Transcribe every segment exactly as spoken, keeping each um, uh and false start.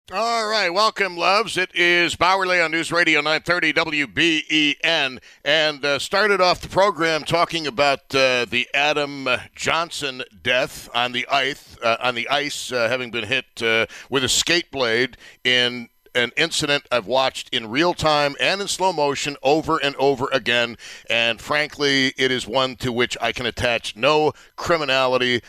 All right, welcome, loves. It is Bowerly on News Radio nine thirty W B E N, and uh, started off the program talking about uh, the Adam Johnson death on the ice, uh, on the ice, uh, having been hit uh, with a skate blade in an incident I've watched in real time and in slow motion over and over again. And frankly, it is one to which I can attach no criminality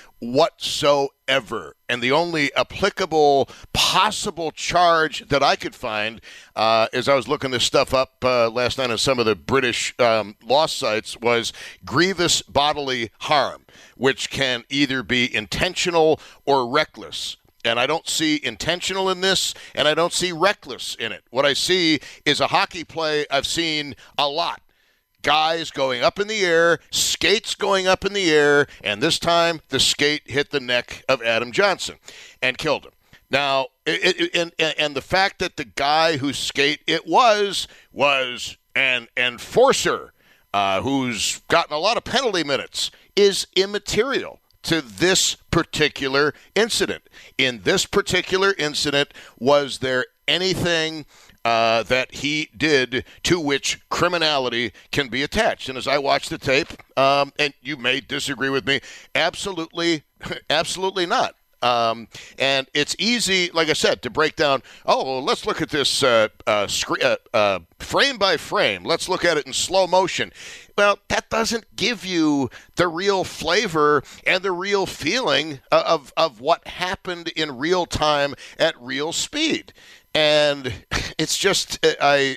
whatsoever. And the only applicable possible charge that I could find, uh, as I was looking this stuff up uh, last night on some of the British um, law sites, was grievous bodily harm, which can either be intentional or reckless. And I don't see intentional in this, and I don't see reckless in it. What I see is a hockey play I've seen a lot. Guys going up in the air, skates going up in the air, and this time the skate hit the neck of Adam Johnson and killed him. Now, it, it, and, and the fact that the guy whose skate it was was an enforcer uh, who's gotten a lot of penalty minutes is immaterial to this particular incident. In this particular incident, was there anything uh, that he did to which criminality can be attached? And as I watch the tape, um, and you may disagree with me, absolutely, absolutely not. Um, and it's easy, like I said, to break down, oh, well, let's look at this uh, uh, screen, uh, uh, frame by frame. Let's look at it in slow motion. Well, that doesn't give you the real flavor and the real feeling of, of what happened in real time at real speed. And it's just, I...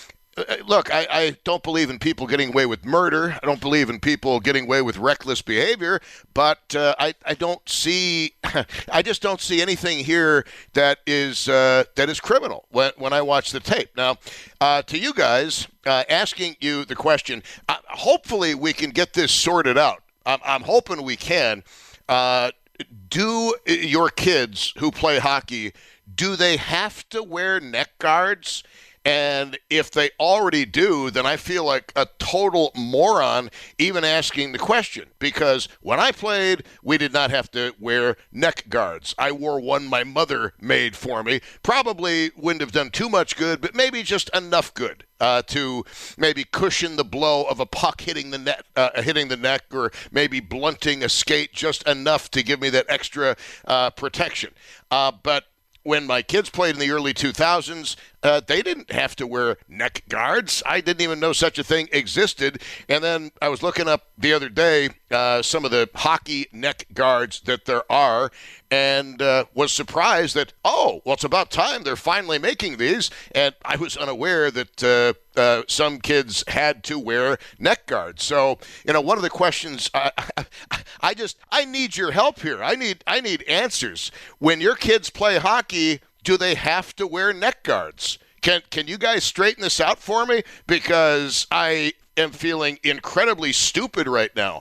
Look, I, I don't believe in people getting away with murder. I don't believe in people getting away with reckless behavior. But uh, I, I don't see, I just don't see anything here that is uh, that is criminal when, when I watch the tape. Now, uh, to you guys, uh, asking you the question, uh, hopefully we can get this sorted out. I'm, I'm hoping we can. Uh, do your kids who play hockey, do they have to wear neck guards? And if they already do, then I feel like a total moron even asking the question. Because when I played, we did not have to wear neck guards. I wore one my mother made for me. Probably wouldn't have done too much good, but maybe just enough good uh, to maybe cushion the blow of a puck hitting the net, uh, hitting the neck, or maybe blunting a skate just enough to give me that extra uh, protection. Uh, but when my kids played in the early two thousands, uh, they didn't have to wear neck guards. I didn't even know such a thing existed. And then I was looking up the other day uh, some of the hockey neck guards that there are, and uh, was surprised that, oh, well, it's about time they're finally making these. And I was unaware that uh, uh, some kids had to wear neck guards. So, you know, one of the questions, I, I, I just, I need your help here. I need, I need answers. When your kids play hockey, do they have to wear neck guards? Can can you guys straighten this out for me? Because I am feeling incredibly stupid right now.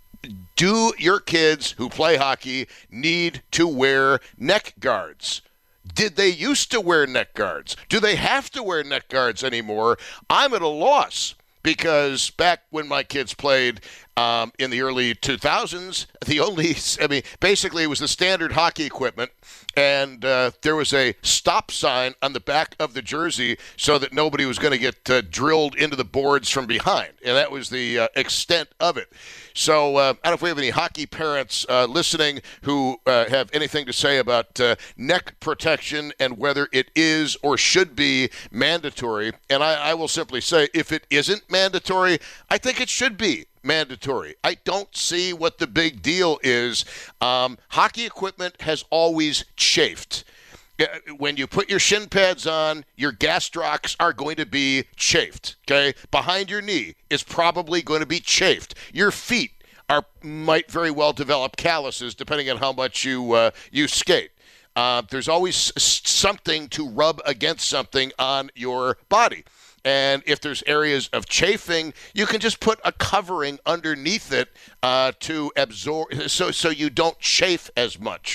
Do your kids who play hockey need to wear neck guards? Did they used to wear neck guards? Do they have to wear neck guards anymore? I'm at a loss. Because back when my kids played um, in the early two thousands, the only, I mean, basically it was the standard hockey equipment, and uh, there was a stop sign on the back of the jersey so that nobody was going to get uh, drilled into the boards from behind, and that was the uh, extent of it. So uh, I don't know if we have any hockey parents uh, listening who uh, have anything to say about uh, neck protection and whether it is or should be mandatory. And I, I will simply say, if it isn't mandatory, I think it should be mandatory. I don't see what the big deal is. Um, hockey equipment has always chafed. When you put your shin pads on, your gastrocs are going to be chafed, okay? Behind your knee is probably going to be chafed. Your feet are might very well develop calluses depending on how much you uh, you skate. Uh, there's always something to rub against something on your body. And if there's areas of chafing, you can just put a covering underneath it uh, to absorb, so so you don't chafe as much.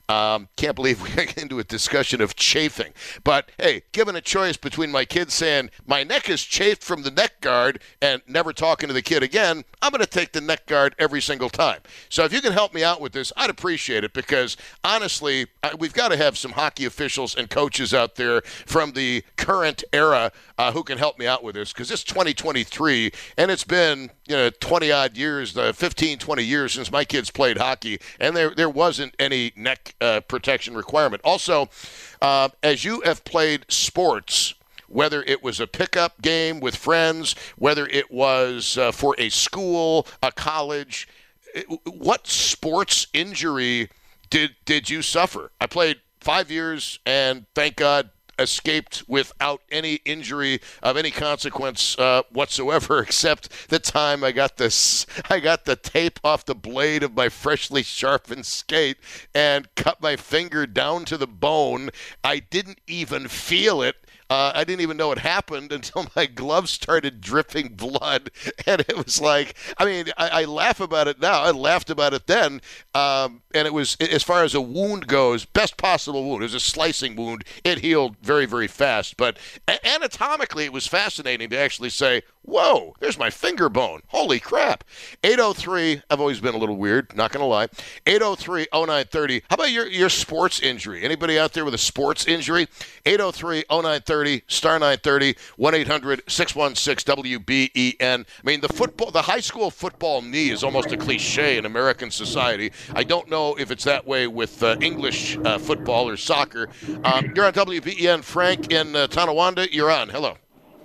Um, can't believe we got into a discussion of chafing. But, hey, given a choice between my kid saying, my neck is chafed from the neck guard and never talking to the kid again, I'm going to take the neck guard every single time. So if you can help me out with this, I'd appreciate it because, honestly, we've got to have some hockey officials and coaches out there from the current era uh, who can help me out with this because it's twenty twenty-three and it's been you know twenty-odd years, uh, fifteen, twenty years since my kids played hockey, and there there wasn't any neck uh, protection requirement. Also, uh, as you have played sports, whether it was a pickup game with friends, whether it was uh, for a school, a college, what sports injury did did you suffer? I played five years and, thank God, escaped without any injury of any consequence uh, whatsoever, except the time I got this, I got the tape off the blade of my freshly sharpened skate and cut my finger down to the bone. I didn't even feel it. Uh, I didn't even know it happened until my gloves started dripping blood. And it was like, I mean, I, I laugh about it now. I laughed about it then. Um, and it was, as far as a wound goes, best possible wound. It was a slicing wound. It healed very, very fast. But anatomically, it was fascinating to actually say, whoa, there's my finger bone. Holy crap. eight oh three, I've always been a little weird, not going to lie. eight oh three oh nine thirty. How about your, your sports injury? Anybody out there with a sports injury? eight oh three oh nine thirty, star nine thirty, one eight hundred six one six W B E N. I mean, the football, the high school football knee is almost a cliche in American society. I don't know if it's that way with uh, English uh, football or soccer. Um, you're on W B E N. Frank in uh, Tonawanda, you're on. Hello.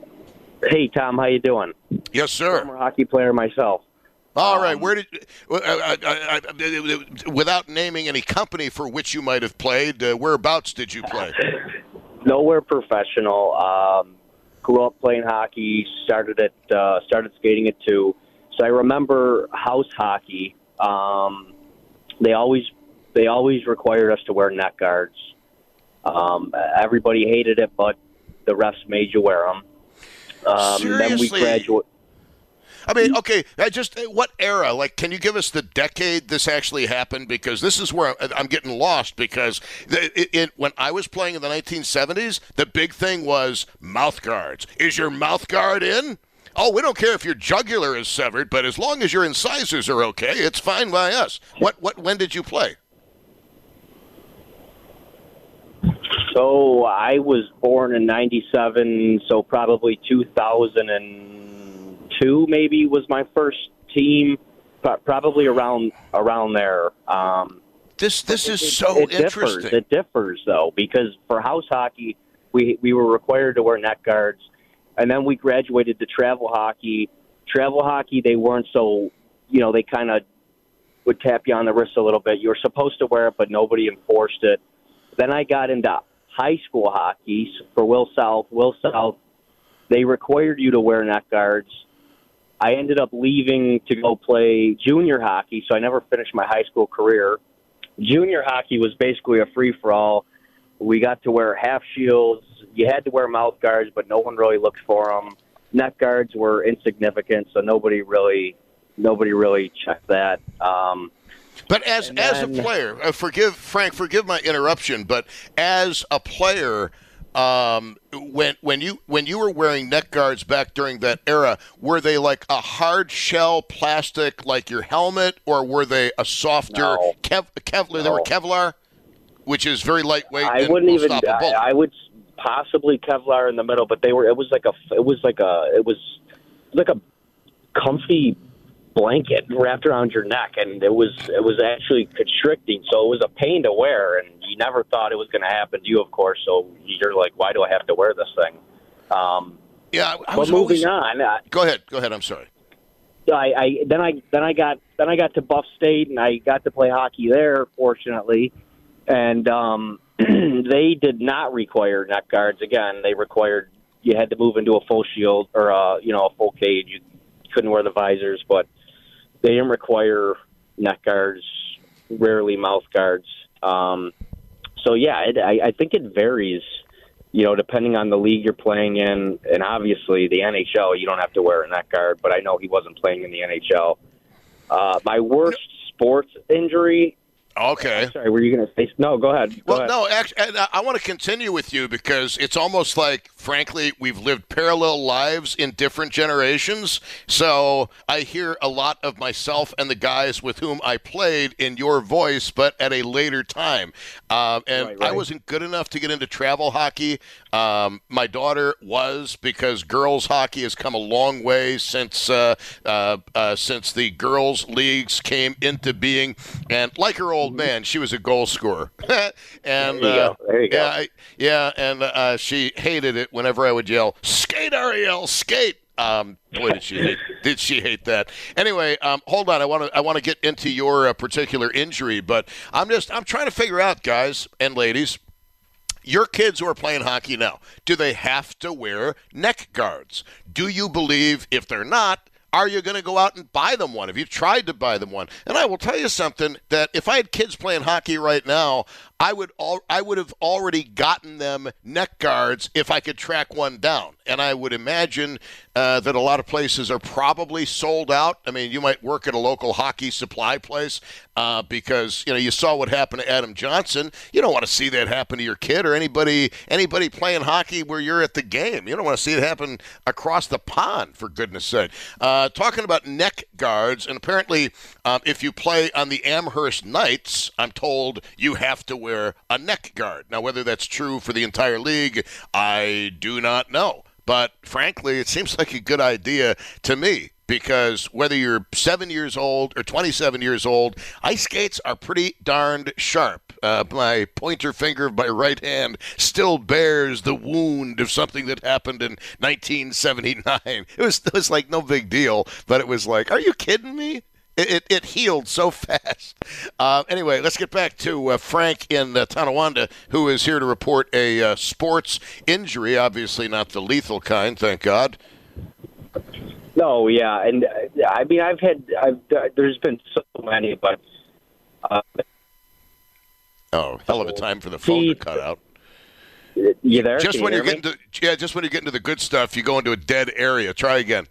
Hey, Tom, how you doing? Yes, sir. Former hockey player myself. All right. Where did, uh, uh, uh, uh, without naming any company for which you might have played, uh, whereabouts did you play? Nowhere professional. Um, grew up playing hockey. Started at uh, started skating at two. So I remember house hockey. Um, they always they always required us to wear neck guards. Um, everybody hated it, but the refs made you wear them. Um, Seriously? Then we graduate. I mean, okay, I just what era? Like, can you give us the decade this actually happened? Because this is where I'm getting lost. Because it, it, when I was playing in the nineteen seventies, the big thing was mouth guards. Is your mouth guard in? Oh, we don't care if your jugular is severed, but as long as your incisors are okay, it's fine by us. What? What? When did you play? So I was born in ninety-seven, so probably two thousand two maybe was my first team, probably around around there. Um, this this it, is so it interesting. Differs. It differs, though, because for house hockey, we, we were required to wear neck guards, and then we graduated to travel hockey. Travel hockey, they weren't so, you know, they kind of would tap you on the wrist a little bit. You were supposed to wear it, but nobody enforced it. Then I got into high school hockey for Will South. Will South, they required you to wear neck guards. I ended up leaving to go play junior hockey, so I never finished my high school career. Junior hockey was basically a free-for-all. We got to wear half shields. You had to wear mouth guards, but no one really looked for them. Neck guards were insignificant, so nobody really nobody really checked that. Um, But as then, as a player, uh, forgive Frank, forgive my interruption. But as a player, um, when when you when you were wearing neck guards back during that era, were they like a hard shell plastic, like your helmet, or were they a softer no. Kev, Kevlar? No. They were Kevlar, which is very lightweight. I and wouldn't will even. stop a bullet. I, I would possibly Kevlar in the middle, but they were. It was like a. It was like a. It was like a comfy blanket wrapped around your neck, and it was it was actually constricting, so it was a pain to wear, and you never thought it was going to happen to you, of course, so you're like, why do I have to wear this thing? Um, yeah, I but was moving always... on, I, go ahead, go ahead. I'm sorry. I, I then I then I got then I got to Buff State, and I got to play hockey there, fortunately, and um, they did not require neck guards. Again, they required you had to move into a full shield or uh, you know a full cage. You couldn't wear the visors, but they didn't require neck guards, rarely mouth guards. Um, so, yeah, it, I, I think it varies, you know, depending on the league you're playing in. And obviously the N H L, you don't have to wear a neck guard, but I know he wasn't playing in the N H L. Uh, my worst sports injury, Okay. I'm sorry, were you going to say? No, go ahead. Go Well, ahead. no, actually, I, I want to continue with you because it's almost like, frankly, we've lived parallel lives in different generations. So I hear a lot of myself and the guys with whom I played in your voice, but at a later time. Um, and Right, right. I wasn't good enough to get into travel hockey. Um, my daughter was, because girls hockey has come a long way since uh, uh, uh, since the girls leagues came into being. And like her old man, she was a goal scorer. and There you uh, go. There you go. yeah, I, yeah, and uh, she hated it whenever I would yell, "Skate, Ariel, skate!" Um, boy, did she hate, did she hate that? Anyway, um, hold on. I want to I want to get into your uh, particular injury, but I'm just I'm trying to figure out, guys and ladies. Your kids who are playing hockey now, do they have to wear neck guards? Do you believe if they're not, are you going to go out and buy them one? Have you tried to buy them one? And I will tell you something, that if I had kids playing hockey right now, I would all I would have already gotten them neck guards if I could track one down. And I would imagine uh, that a lot of places are probably sold out. I mean, you might work at a local hockey supply place uh, because, you know, you saw what happened to Adam Johnson. You don't want to see that happen to your kid or anybody anybody playing hockey where you're at the game. You don't want to see it happen across the pond, for goodness sake. Uh, talking about neck guards, and apparently um, if you play on the Amherst Knights, I'm told you have to wear a neck guard. Now, whether that's true for the entire league, I do not know. But frankly, it seems like a good idea to me, because whether you're seven years old or twenty-seven years old, ice skates are pretty darned sharp. Uh, my pointer finger of my right hand still bears the wound of something that happened in nineteen seventy-nine. It was, it was like no big deal, but it was like, are you kidding me? It, it, it healed so fast. Uh, anyway, let's get back to uh, Frank in uh, Tonawanda, who is here to report a uh, sports injury, obviously not the lethal kind, thank God. No, yeah, and uh, I mean, I've had, I've, uh, there's been so many, but uh, oh, hell of a time for the phone to cut out. You there? Just Can when you you're hear getting to, yeah, just when you get into the good stuff, you go into a dead area. Try again.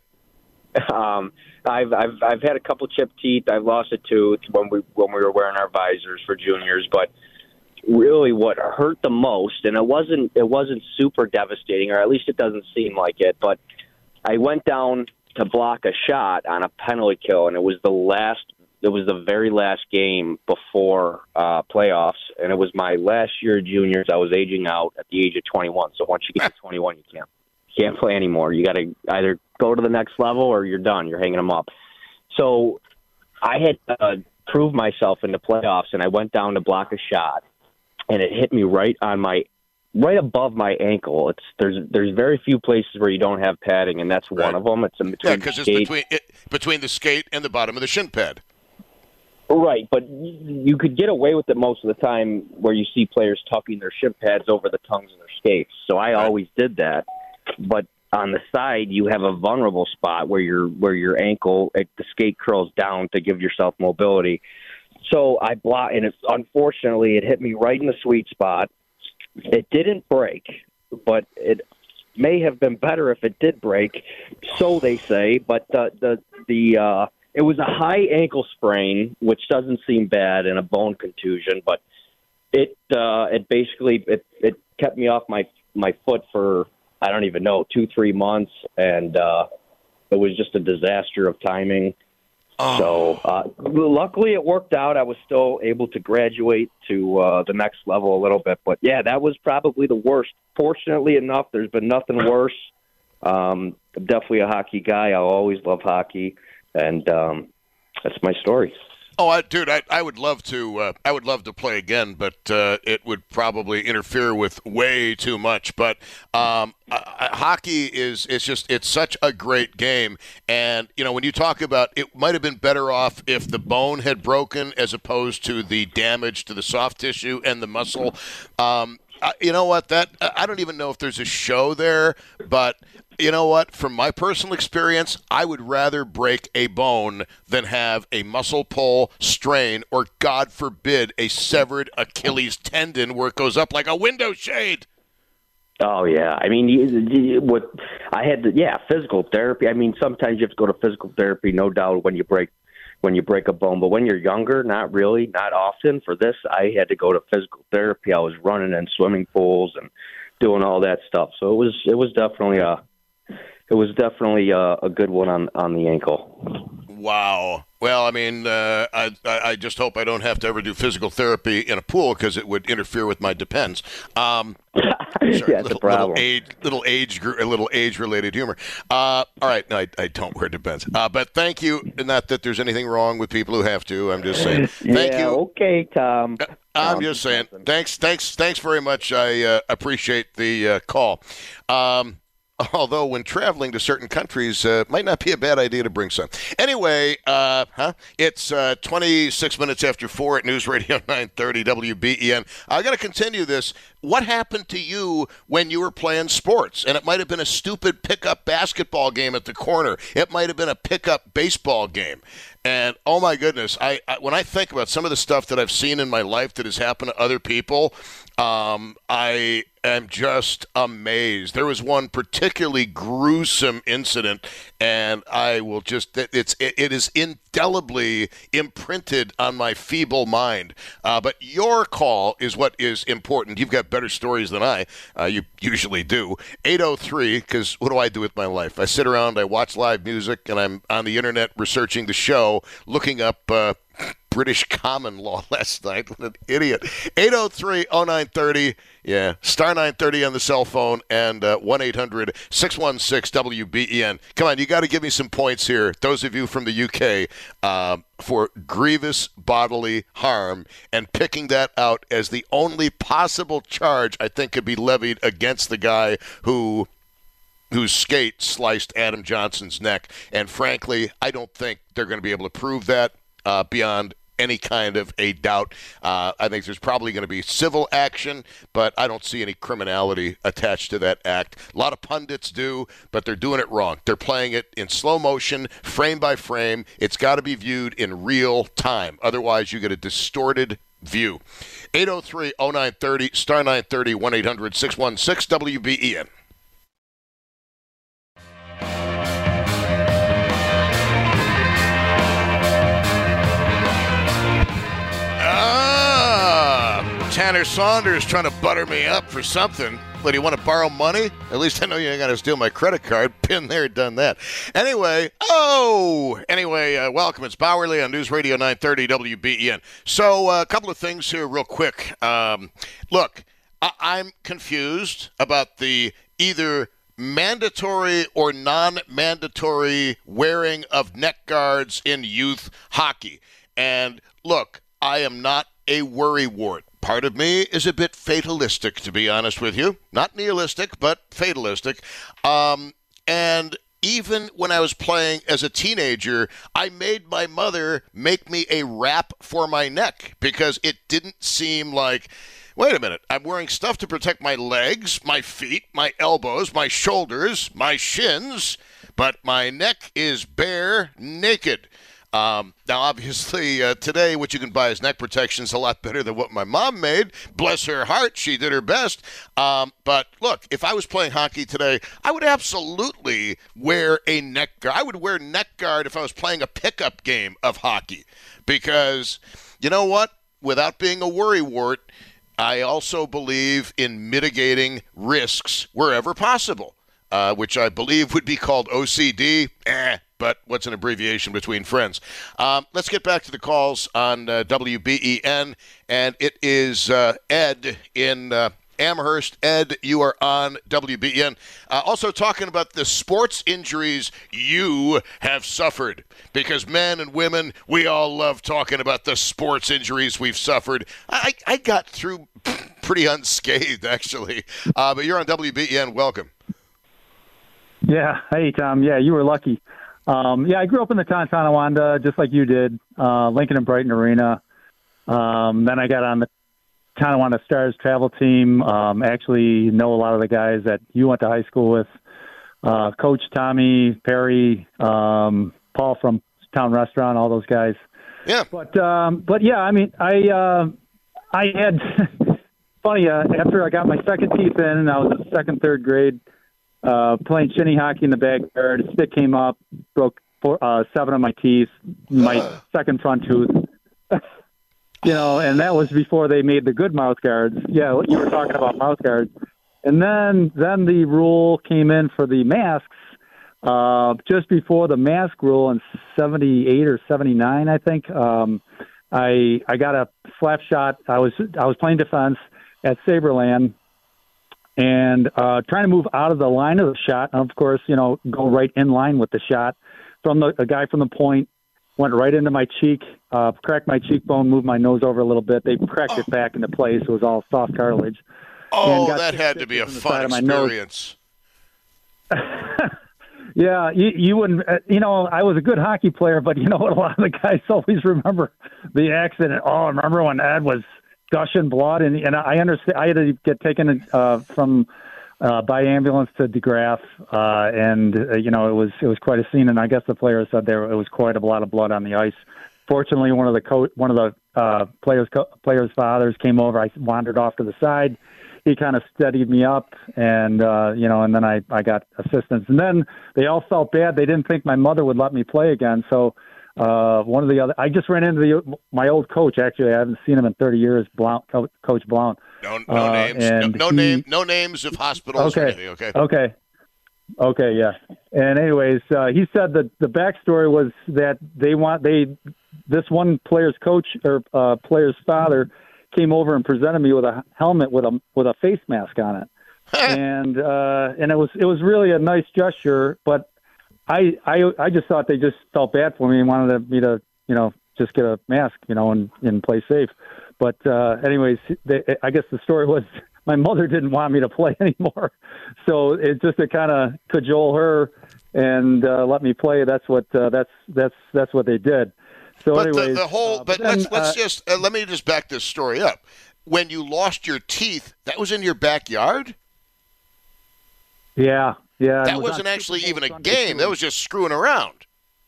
Um, I've I've I've had a couple chipped teeth. I've lost a tooth when we when we were wearing our visors for juniors. But really, what hurt the most, and it wasn't it wasn't super devastating, or at least it doesn't seem like it. But I went down to block a shot on a penalty kill, and it was the last. It was the very last game before uh, playoffs, and it was my last year of juniors. I was aging out at the age of twenty-one. So once you get to twenty-one, you can't you can't play anymore. You got to either go to the next level or you're done. You're hanging them up. So I had uh, proved myself in the playoffs, and I went down to block a shot, and it hit me right on my right above my ankle. It's there's there's very few places where you don't have padding, and that's Right. one of them. It's in between Yeah, because the it's skate. between it, between the skate and the bottom of the shin pad. Right, but you could get away with it most of the time where you see players tucking their shin pads over the tongues of their skates. So I Right. always did that. But on the side, you have a vulnerable spot where your where your ankle, it, the skate curls down to give yourself mobility. So I blocked, and it, unfortunately, it hit me right in the sweet spot. It didn't break, but it may have been better if it did break. So they say, but the the the uh, it was a high ankle sprain, which doesn't seem bad, and a bone contusion, but it uh, it basically it, it kept me off my my foot for I don't even know two three months, and uh, it was just a disaster of timing. Oh. So uh, luckily it worked out. I was still able to graduate to uh, the next level a little bit, but yeah, that was probably the worst. Fortunately enough, there's been nothing worse. Um, I'm definitely a hockey guy. I'll always love hockey. And um, that's my story. Oh, I, dude, I, I would love to. Uh, I would love to play again, but uh, it would probably interfere with way too much. But um, uh, hockey is it's just it's such a great game, and you know when you talk about it, might have been better off if the bone had broken as opposed to the damage to the soft tissue and the muscle. Um, uh, you know what? That I don't even know if there's a show there, but. You know what? From my personal experience, I would rather break a bone than have a muscle pull, strain, or, God forbid, a severed Achilles tendon where it goes up like a window shade. Oh, yeah. I mean, you, you, what I had, to, yeah, physical therapy. I mean, sometimes you have to go to physical therapy, no doubt, when you break when you break a bone. But when you're younger, not really, not often. For this, I had to go to physical therapy. I was running in swimming pools and doing all that stuff. So it was it was definitely a it was definitely a, a good one on, on the ankle. Wow. Well, I mean, uh, I, I just hope I don't have to ever do physical therapy in a pool because it would interfere with my depends. Um, sorry, yeah, little, problem. little age, little age, a little age-related humor. Uh, all right, no, I, I don't wear depends. Uh, but thank you. Not that there's anything wrong with people who have to. I'm just saying. Thank yeah, you. Okay, Tom. I'm Tom, just saying. Thanks, thanks, thanks very much. I uh, appreciate the uh, call. Um, Although when traveling to certain countries, uh, might not be a bad idea to bring some. Anyway, uh, huh? It's uh, twenty-six minutes after four at News Radio nine thirty W B E N. I got to continue this. What happened to you when you were playing sports? And it might have been a stupid pickup basketball game at the corner. It might have been a pickup baseball game. And, oh, my goodness, I, I when I think about some of the stuff that I've seen in my life that has happened to other people, um, I am just amazed. There was one particularly gruesome incident, and I will just it's it, it is indelibly imprinted on my feeble mind. Uh, but your call is what is important. You've got better stories than I. Uh, you usually do. eight oh three, because what do I do with my life? I sit around, I watch live music, and I'm on the internet researching the show, looking up uh, British common law last night. What an idiot. eight oh three oh nine thirty. Yeah, star nine thirty on the cell phone and uh, one eight hundred six one six W B E N. Come on, you got to give me some points here, those of you from the U K, uh, for grievous bodily harm and picking that out as the only possible charge I think could be levied against the guy who whose skate sliced Adam Johnson's neck. And frankly, I don't think they're going to be able to prove that uh, beyond any kind of a doubt. Uh, I think there's probably going to be civil action, but I don't see any criminality attached to that act. A lot of pundits do, but they're doing it wrong. They're playing it in slow motion, frame by frame. It's got to be viewed in real time. Otherwise, you get a distorted view. eight oh three oh nine thirty, star nine thirty, one eight hundred six one six W B E N. Tanner Saunders trying to butter me up for something. What, do you want to borrow money? At least I know you ain't going to steal my credit card. Been there, done that. Anyway, oh, anyway, uh, welcome. It's Bowerly on News Radio nine thirty W B E N. So uh, a couple of things here real quick. Um, look, I- I'm confused about the either mandatory or non-mandatory wearing of neck guards in youth hockey. And look, I am not a worrywart. Part of me is a bit fatalistic, to be honest with you. Not nihilistic, but fatalistic. Um, and even when I was playing as a teenager, I made my mother make me a wrap for my neck because it didn't seem like, wait a minute, I'm wearing stuff to protect my legs, my feet, my elbows, my shoulders, my shins, but my neck is bare naked. Um, now, obviously, uh, today what you can buy as neck protection is a lot better than what my mom made. Bless her heart, she did her best. Um, but look, if I was playing hockey today, I would absolutely wear a neck guard. I would wear neck guard if I was playing a pickup game of hockey. Because, you know what? Without being a worrywart, I also believe in mitigating risks wherever possible, uh, which I believe would be called O C D. Eh. But what's an abbreviation between friends? Um, let's get back to the calls on uh, W B E N, and it is uh, Ed in uh, Amherst. Ed, you are on W B E N. Uh, also talking about the sports injuries you have suffered, because men and women, we all love talking about the sports injuries we've suffered. I, I got through pretty unscathed, actually, uh, but you're on W B E N. Welcome. Yeah. Hey, Tom. Yeah, you were lucky. Um, yeah, I grew up in the town of Tonawanda, just like you did, uh, Lincoln and Brighton Arena. Um, then I got on the Tonawanda Stars travel team. Um, actually know a lot of the guys that you went to high school with, uh, Coach Tommy, Perry, um, Paul from Town Restaurant, all those guys. Yeah. But, um, but yeah, I mean, I, uh, I had, funny, uh, after I got my second teeth in, and I was in second, third grade, Uh, playing shinny hockey in the backyard, a stick came up, broke four, uh, seven of my teeth, my second front tooth. You know, and that was before they made the good mouth guards. Yeah, you were talking about mouth guards. And then then the rule came in for the masks uh, just before the mask rule in seventy-eight or seventy-nine, I think. Um, I I got a slap shot. I was I was playing defense at Saberland and uh, trying to move out of the line of the shot. And of course, you know, go right in line with the shot from the a guy from the point. Went right into my cheek, uh, cracked my cheekbone, moved my nose over a little bit. They cracked oh. it back into place. It was all soft cartilage. Oh, that had to be a fun experience. Yeah, you, you wouldn't, uh, you know, I was a good hockey player, but you know what? A lot of the guys always remember the accident. Oh, I remember when Ed was gushing blood, and, and I understand. I had to get taken uh, from uh, by ambulance to DeGraff, uh, and uh, you know, it was it was quite a scene. And I guess the players said there it was quite a lot of blood on the ice. Fortunately, one of the co- one of the uh, players co- players' fathers came over. I wandered off to the side. He kind of steadied me up, and uh, you know, and then I, I got assistance. And then they all felt bad. They didn't think my mother would let me play again. So uh, one of the other, I just ran into the my old coach. Actually, I haven't seen him in thirty years. Blount, Coach Blount. No, no uh, names. No, no he, name. No names of hospitals. Okay. Or anything, okay. Okay. Okay. Yeah. And anyways, uh, he said that the backstory was that they want they this one player's coach or uh, player's father came over and presented me with a helmet with a with a face mask on it, and uh, and it was it was really a nice gesture. But I I I just thought they just felt bad for me and wanted me to you know just get a mask you know and, and play safe. But uh, anyways, they, I guess the story was my mother didn't want me to play anymore, so it just to kind of cajole her and uh, let me play. That's what uh, that's that's that's what they did. So but anyways, the, the whole, uh, but, but then, let's let's uh, just uh, let me just back this story up. When you lost your teeth, that was in your backyard. Yeah, yeah. That wasn't actually even a game. That was just screwing around.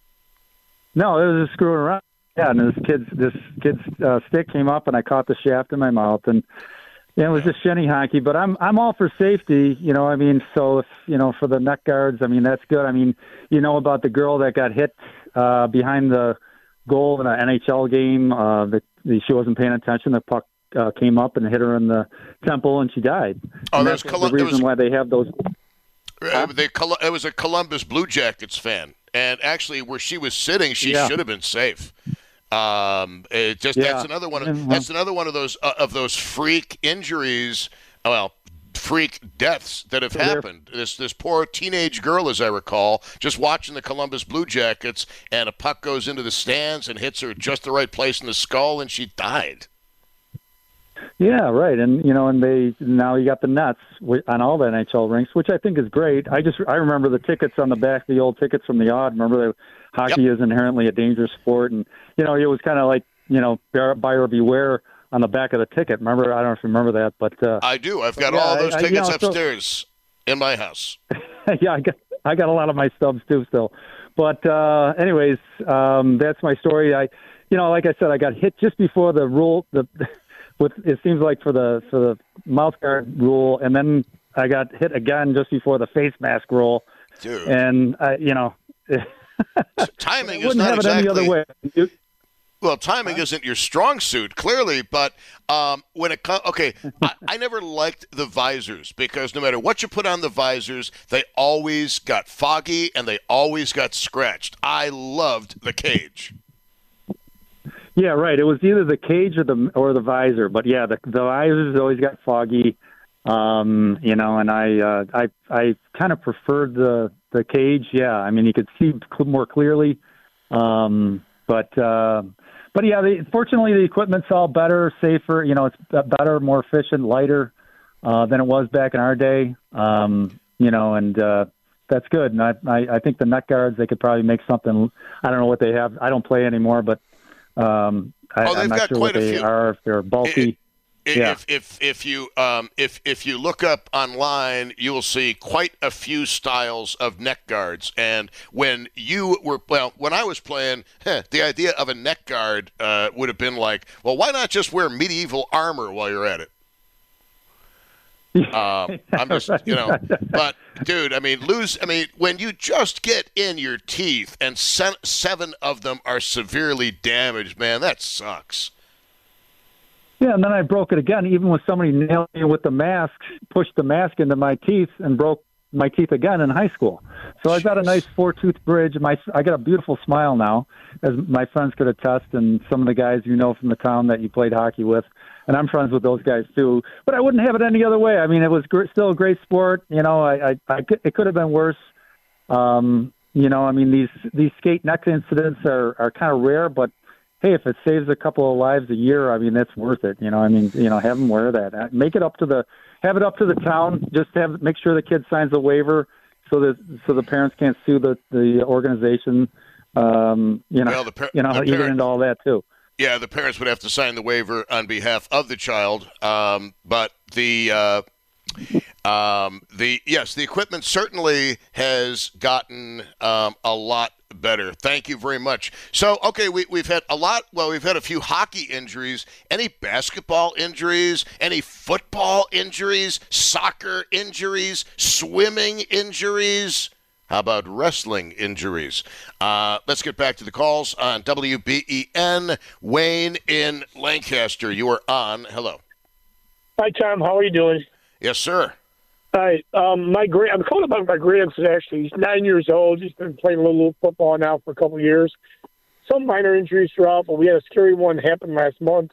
No, it was just screwing around. Yeah, and this kid's this kid's uh, stick came up, and I caught the shaft in my mouth, and yeah, it was just shinny hockey. But I'm I'm all for safety, you know. I mean, so if you know for the neck guards, I mean that's good. I mean, you know about the girl that got hit uh, behind the goal in an N H L game. Uh, the, the she wasn't paying attention. The puck uh, came up and hit her in the temple, and she died. Oh, and that's that's Col- the reason was, why they have those. Uh, they, it was a Columbus Blue Jackets fan, and actually, where she was sitting, she yeah. should have been safe. Um, it just yeah. that's another one. Of, that's another one of those uh, of those freak injuries. Well, freak deaths that have happened. This this poor teenage girl, as I recall, just watching the Columbus Blue Jackets, and a puck goes into the stands and hits her just the right place in the skull, and she died. Yeah, right. And you know, and they now you got the nets on all the N H L rinks, which I think is great. I just I remember the tickets on the back, the old tickets from the Odd. Remember, the hockey yep. is inherently a dangerous sport, and you know, it was kind of like you know, buyer beware on the back of the ticket. Remember, I don't know if you remember that, but uh, I do. I've got yeah, all those I, tickets I, you know, upstairs so, in my house. yeah, I got I got a lot of my stubs too still. But uh, anyways, um, that's my story. I, you know, like I said, I got hit just before the rule. The with it seems like for the for the mouth guard rule, and then I got hit again just before the face mask rule. Dude. And I, you know, timing is not have exactly. It any other way. You, Well, timing huh? isn't your strong suit, clearly, but um, when it comes, okay, I, I never liked the visors because no matter what you put on the visors, they always got foggy and they always got scratched. I loved the cage. Yeah, right. It was either the cage or the or the visor, but yeah, the the visors always got foggy, um, you know, and I uh, I I kind of preferred the the cage. Yeah, I mean, you could see more clearly, um, but. Uh, But yeah, the, fortunately the equipment's all better, safer. You know, it's better, more efficient, lighter uh, than it was back in our day. Um, you know, and uh, that's good. And I, I, I think the neck guards, they could probably make something. I don't know what they have. I don't play anymore, but um, I, oh, I'm not sure what they few. are. If they're bulky. It, it, yeah. If if if you um if if you look up online, you will see quite a few styles of neck guards. And when you were well, when I was playing, huh, the idea of a neck guard uh, would have been like, well, why not just wear medieval armor while you're at it? Um, I'm just, you know, but dude, I mean, lose. I mean, when you just get in your teeth and se- seven of them are severely damaged, man, that sucks. Yeah, and then I broke it again, even with somebody nailing me with the mask, pushed the mask into my teeth and broke my teeth again in high school. So I've got a nice four-tooth bridge. My I got a beautiful smile now, as my friends could attest, and some of the guys you know from the town that you played hockey with. And I'm friends with those guys too. But I wouldn't have it any other way. I mean, it was gr- still a great sport. You know, I, I, I could, it could have been worse. Um, you know, I mean, these these skate neck incidents are, are kind of rare, but hey, if it saves a couple of lives a year, I mean, that's worth it. You know, I mean, you know, have them wear that. Make it up to the, have it up to the town. Just have make sure the kid signs a waiver so that so the parents can't sue the the organization. Um, you know, well, the par- you know, the you get parent- into all that too. Yeah, the parents would have to sign the waiver on behalf of the child. Um, but the uh, um, the yes, the equipment certainly has gotten um, a lot better. Thank you very much. So, okay, we, we've had a lot. Well, we've had a few hockey injuries. Any basketball injuries? Any football injuries? Soccer injuries? Swimming injuries? How about wrestling injuries? Uh, let's get back to the calls on W B E N. Wayne in Lancaster, you are on. Hello. Hi, Tom. How are you doing? Yes, sir. Hi. Um, my grand, I'm calling about my grandson, actually. He's nine years old. He's been playing a little football now for a couple of years. Some minor injuries throughout, but we had a scary one happen last month.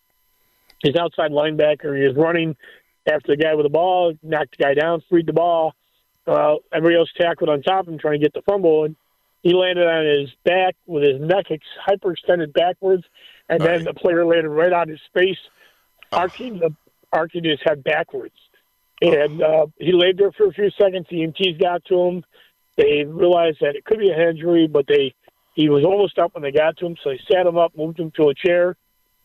He's outside linebacker. He was running after the guy with the ball, knocked the guy down, freed the ball. Uh, everybody else tackled on top of him trying to get the fumble, and he landed on his back with his neck ex- hyperextended backwards, and All then right. the player landed right on his face, Oh. arcing, the, arcing his head backwards. And uh, he laid there for a few seconds. The E M Ts got to him. They realized that it could be a head injury, but they he was almost up when they got to him, so they sat him up, moved him to a chair,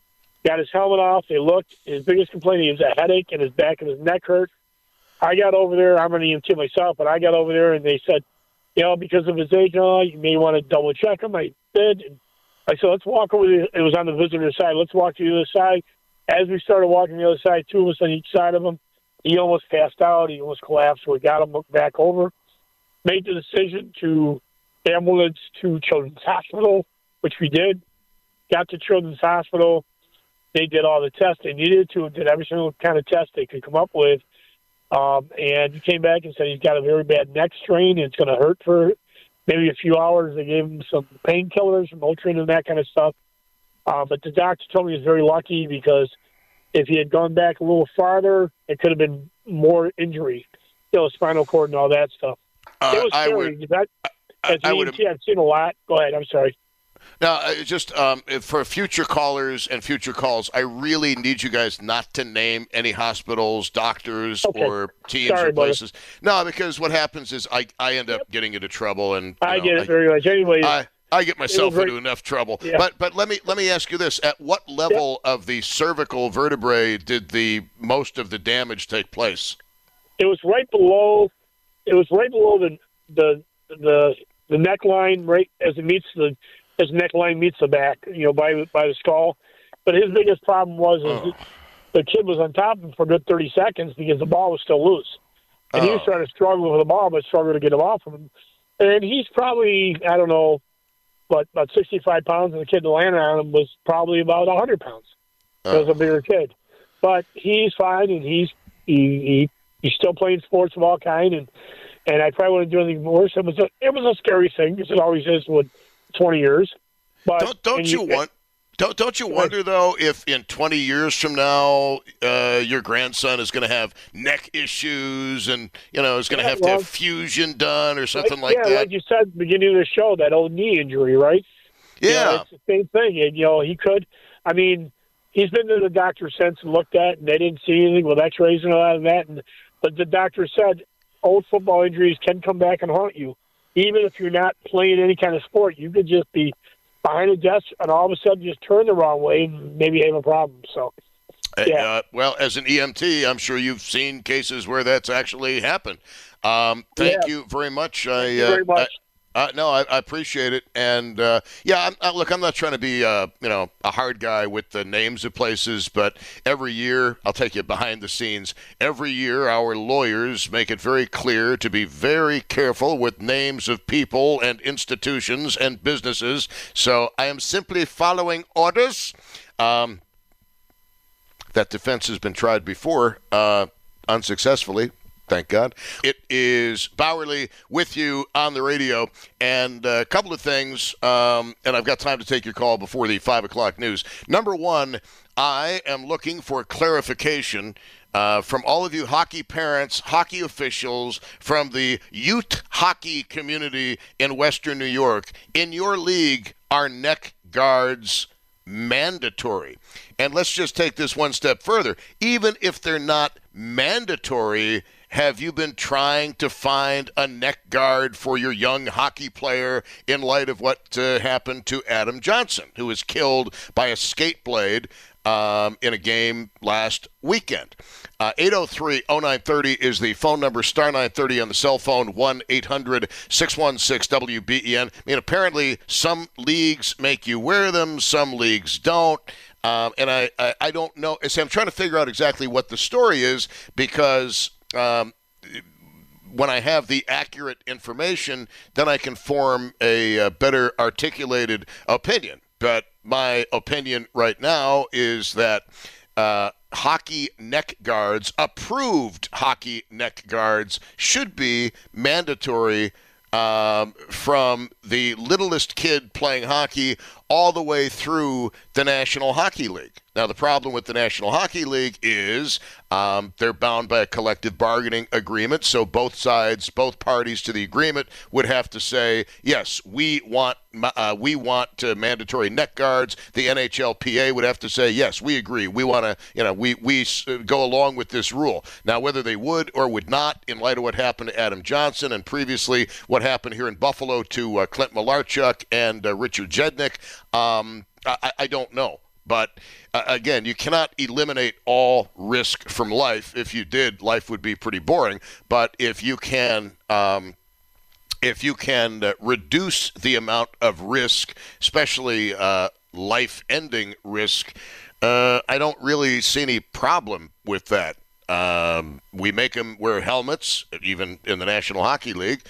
got his helmet off. They looked. His biggest complaint, he was a headache, and his back and his neck hurt. I got over there. I'm an E M T myself, but I got over there, and they said, you know, because of his age and all, you may want to double check him. I did. And I said, let's walk over. The, it was on the visitor side. Let's walk to the other side. As we started walking the other side, two of us on each side of him, he almost passed out. He almost collapsed. So we got him back over. Made the decision to ambulance to Children's Hospital, which we did. Got to Children's Hospital. They did all the tests they needed to, did every single kind of test they could come up with. Um, and he came back and said he's got a very bad neck strain and it's going to hurt for maybe a few hours. They gave him some painkillers, Motrin and that kind of stuff. Uh, but the doctor told me he was very lucky because if he had gone back a little farther, it could have been more injury, you know, spinal cord and all that stuff. Uh, it was I scary. would, that, I, as I an would E M T, I've seen a lot. Go ahead. I'm sorry. Now, uh, just um, for future callers and future calls, I really need you guys not to name any hospitals, doctors, Okay. or teams Sorry, or brother. places. No, because what happens is I, I end up getting into trouble, and you I know, get it very much. Anyway, I, I get myself very- into enough trouble. Yeah. But but let me let me ask you this: at what level of the cervical vertebrae did the most of the damage take place? it was right below. It was right below the the the the neckline, right as it meets the as the neckline meets the back. You know, by by the skull. But his biggest problem was is Oh. the kid was on top of him for a good thirty seconds because the ball was still loose, and he was Oh. trying to struggle with the ball, but struggled to get it off of him. And he's probably I don't know, but about sixty-five pounds, and the kid that landed on him was probably about one hundred pounds. He was Oh. a bigger kid, but he's fine, and he's he, he he's still playing sports of all kind, and and I probably wouldn't do anything worse. It was a, it was a scary thing, because it always is with twenty years. But Don't don't and you want? Don't don't you Right. wonder though if in twenty years from now uh, your grandson is going to have neck issues and you know is going to Yeah, have well- to have fusion done or something like, like yeah, that? like you said at the beginning of the show, that old knee injury, right? You know, Yeah. it's the same thing. And, you know, he could, I mean, he's been to the doctor since and looked at, and they didn't see anything with x-rays and all that. And, but the doctor said old football injuries can come back and haunt you. Even if you're not playing any kind of sport, you could just be behind a desk and all of a sudden just turn the wrong way and maybe have a problem. So, yeah. Uh, well, as an E M T, I'm sure you've seen cases where that's actually happened. Um, thank Yeah. you very much. I, Thank you uh, very much. Uh, no, I, I appreciate it, and uh, yeah, I'm, I, look, I'm not trying to be, uh, you know, a hard guy with the names of places, but every year, I'll take you behind the scenes. Every year, our lawyers make it very clear to be very careful with names of people and institutions and businesses. So I am simply following orders. Um, that defense has been tried before, uh, unsuccessfully. Thank God. It is Bauerle with you on the radio. And a couple of things, um, and I've got time to take your call before the five o'clock news. Number one, I am looking for clarification uh, from all of you hockey parents, hockey officials, from the youth hockey community in Western New York. In your league, are neck guards mandatory? And let's just take this one step further. Even if they're not mandatory, have you been trying to find a neck guard for your young hockey player in light of what uh, happened to Adam Johnson, who was killed by a skate blade um, in a game last weekend? Uh, eight oh three oh nine thirty is the phone number, star nine thirty on the cell phone, one eight hundred six one six W B E N. I mean, apparently some leagues make you wear them, some leagues don't. Um, and I, I, I don't know. So I'm trying to figure out exactly what the story is, because Um, when I have the accurate information, then I can form a, a better articulated opinion. But my opinion right now is that uh, hockey neck guards, approved hockey neck guards, should be mandatory um, from the littlest kid playing hockey all the way through the National Hockey League. Now, the problem with the National Hockey League is um, they're bound by a collective bargaining agreement, so both sides, both parties to the agreement would have to say, yes, we want uh, we want uh, mandatory neck guards. The N H L P A would have to say, yes, we agree. We want to, you know, we, we go along with this rule. Now, whether they would or would not, in light of what happened to Adam Johnson and previously what happened here in Buffalo to uh, Clint Malarchuk and uh, Richard Jednick, um, I, I don't know. But, uh, again, you cannot eliminate all risk from life. If you did, life would be pretty boring. But if you can um, if you can uh, reduce the amount of risk, especially uh, life-ending risk, uh, I don't really see any problem with that. Um, we make them wear helmets, even in the National Hockey League,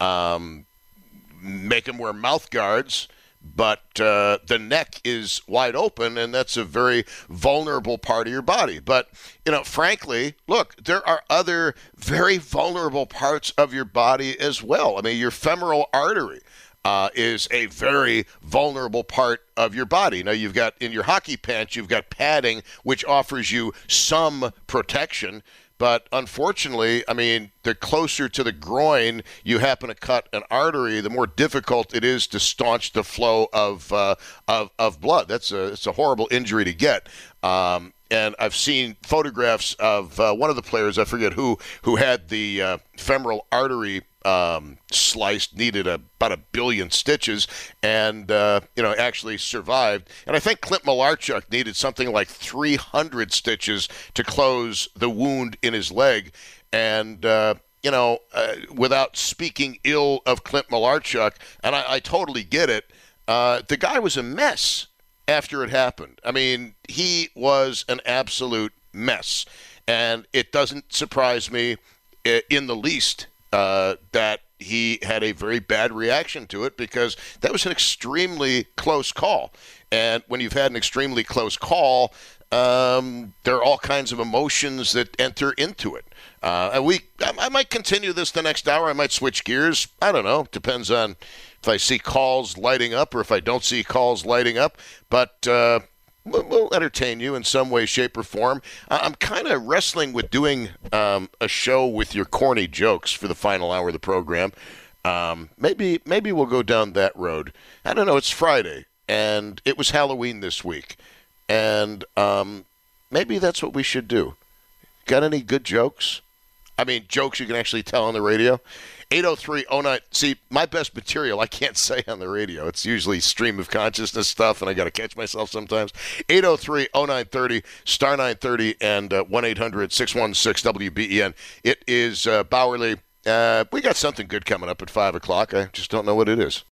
um, make them wear mouth guards. But uh, the neck is wide open, and that's a very vulnerable part of your body. But, you know, frankly, look, there are other very vulnerable parts of your body as well. I mean, your femoral artery uh, is a very vulnerable part of your body. Now, you've got, in your hockey pants, you've got padding, which offers you some protection. But unfortunately, I mean, the closer to the groin you happen to cut an artery, the more difficult it is to staunch the flow of uh, of, of blood. That's a it's a horrible injury to get. Um, and I've seen photographs of uh, one of the players, I forget who, who had the uh, femoral artery um, sliced, needed a, about a billion stitches, and uh, you know actually survived. And I think Clint Malarchuk needed something like three hundred stitches to close the wound in his leg. And uh, you know, uh, without speaking ill of Clint Malarchuk, and I, I totally get it, uh, the guy was a mess after it happened. I mean, he was an absolute mess, and it doesn't surprise me in the least uh, that he had a very bad reaction to it, because that was an extremely close call. And when you've had an extremely close call, um, there are all kinds of emotions that enter into it. Uh, and we, I might continue this the next hour. I might switch gears. I don't know. Depends on if I see calls lighting up or if I don't see calls lighting up. But uh, we'll, we'll entertain you in some way, shape, or form. I'm kind of wrestling with doing um, a show with your corny jokes for the final hour of the program. Um, maybe, maybe we'll go down that road. I don't know. It's Friday, and it was Halloween this week. And um, maybe that's what we should do. Got any good jokes? I mean, jokes you can actually tell on the radio? eight oh three oh nine. See, my best material I can't say on the radio. It's usually stream of consciousness stuff, and I got to catch myself sometimes. eight oh three oh nine thirty, star nine thirty, and uh, one eight hundred six one six W B E N. It is uh, Bauerle Uh, we got something good coming up at five o'clock. I just don't know what it is.